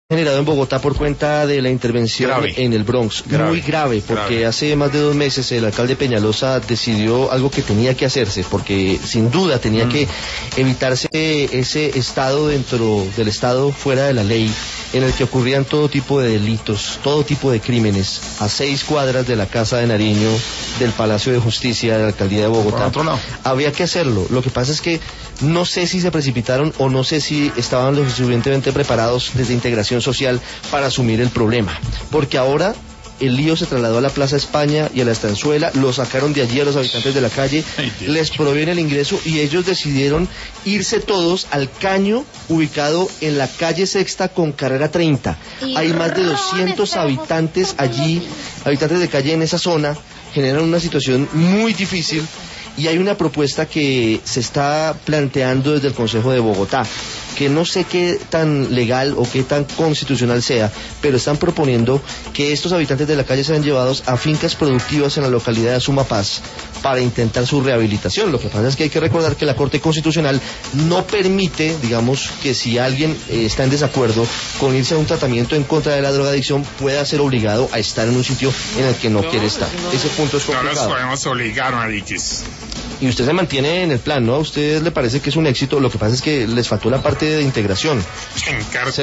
generado en Bogotá por cuenta de la intervención en el Bronx, muy grave, porque hace más de 2 meses el alcalde Peñalosa decidió algo que tenía que hacerse, porque sin duda tenía que evitarse ese estado dentro del estado fuera de la ley, en el que ocurrían todo tipo de delitos, todo tipo de crímenes, a 6 cuadras de la Casa de Nariño, del Palacio de Justicia de la Alcaldía de Bogotá. Había que hacerlo, lo que pasa es que no sé si se precipitaron o no sé si estaban lo suficientemente preparados desde Integración Social para asumir el problema, porque ahora el lío se trasladó a la Plaza España y a la Estanzuela, lo sacaron de allí a los habitantes de la calle, les prohíben el ingreso y ellos decidieron irse todos al caño ubicado en la calle Sexta con carrera 30. Hay más de 200 habitantes allí, habitantes de calle en esa zona, generan una situación muy difícil y hay una propuesta que se está planteando desde el Consejo de Bogotá, que no sé qué tan legal o qué tan constitucional sea, pero están proponiendo que estos habitantes de la calle sean llevados a fincas productivas en la localidad de Sumapaz para intentar su rehabilitación. Lo que pasa es que hay que recordar que la Corte Constitucional no permite, digamos, que si alguien está en desacuerdo con irse a un tratamiento en contra de la drogadicción, pueda ser obligado a estar en un sitio en el que no quiere estar. Ese punto es complicado. No los podemos obligar, mariquis. Y usted se mantiene en el plan, ¿no? ¿A usted le parece que es un éxito? Lo que pasa es que les faltó la parte de integración. Se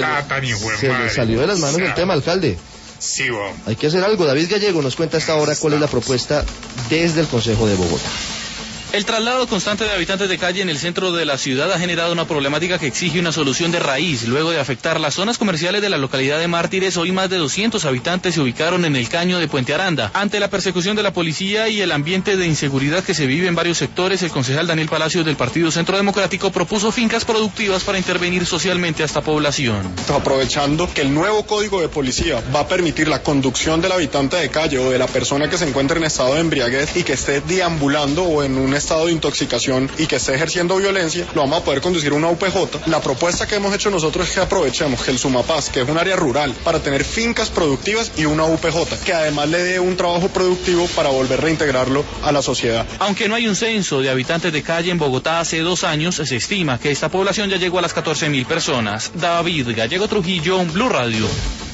le salió de las manos el tema, alcalde. Sí, bo. Hay que hacer algo. David Gallego nos cuenta hasta ahora cuál es la propuesta desde el Consejo de Bogotá. El traslado constante de habitantes de calle en el centro de la ciudad ha generado una problemática que exige una solución de raíz. Luego de afectar las zonas comerciales de la localidad de Mártires, hoy más de 200 habitantes se ubicaron en el caño de Puente Aranda. Ante la persecución de la policía y el ambiente de inseguridad que se vive en varios sectores, el concejal Daniel Palacios del Partido Centro Democrático propuso fincas productivas para intervenir socialmente a esta población. Aprovechando que el nuevo código de policía va a permitir la conducción del habitante de calle o de la persona que se encuentre en estado de embriaguez y que esté deambulando o en un estado de intoxicación y que esté ejerciendo violencia, lo vamos a poder conducir a una UPJ. La propuesta que hemos hecho nosotros es que aprovechemos que el Sumapaz, que es un área rural, para tener fincas productivas y una UPJ, que además le dé un trabajo productivo para volver a reintegrarlo a la sociedad. Aunque no hay un censo de habitantes de calle en Bogotá hace 2 años, se estima que esta población ya llegó a las 14.000 personas. David Gallego Trujillo, Blue Radio.